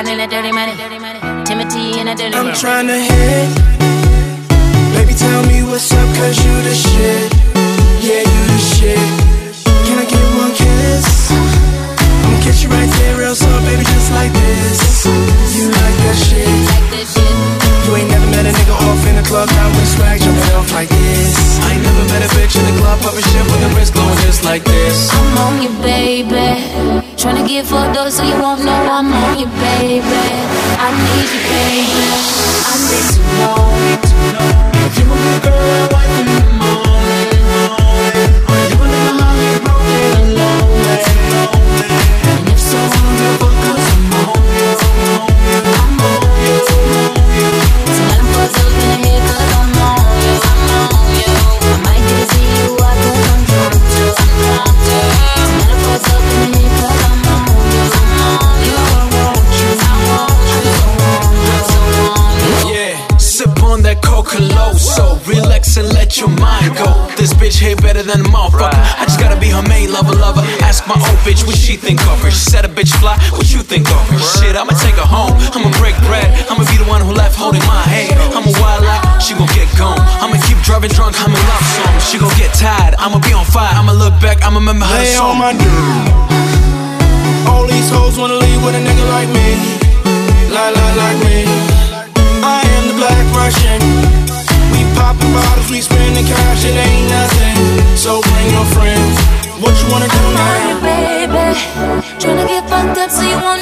riding in that dirty money. Timothy in that dirty money. I'm tryna hit. Baby, tell me what's up, cause you the shit. Yeah, you the shit. Can I get one kiss? I'ma kiss you right there, real slow, baby, just like this. You like that shit? You ain't never met a nigga off in the club, now with swag jumping off like this. I ain't never met a bitch in the club popping shit with the wrist glowing just like this. I'm on you, baby. Tryna get fucked up so you won't know I'm on you, baby. I need you, baby. I need to know if you a good girl, wife in the morning, or you a little hungry, broken and lonely. And if so, I'm your fuck, cause I'm on you. I'm on you. Tonight I'm fucked up in the head, cause I'm on you. I'm on you. I might get to see you, I can control you. I'm on you. Tonight I'm fucked up in the head, cause I'm on you. I'm on you. I want you. I want you. I want you. Yeah, sip on that Coca-Cola, so relax and let your mind go. This bitch here better than a motherfucker. I just gotta be her main lover. Ask my old bitch what she think of her. She said a bitch fly, what you think of her? Shit, I'ma take her home, I'ma break bread, I'ma be the one who left holding my hand. I'ma wild out, she gon' get gone. I'ma keep driving drunk, I'm in love songs. She gon' get tired, I'ma be on fire. I'ma look back, I'ma remember her song. Lay on my dude. All these hoes wanna leave with a nigga like me. Like me. I am the Black Russian. We poppin' bottles, we spendin' cash, it ain't nothing. So bring your friends. What you wanna do now? I'm on you, baby. Tryna get fucked up so you won't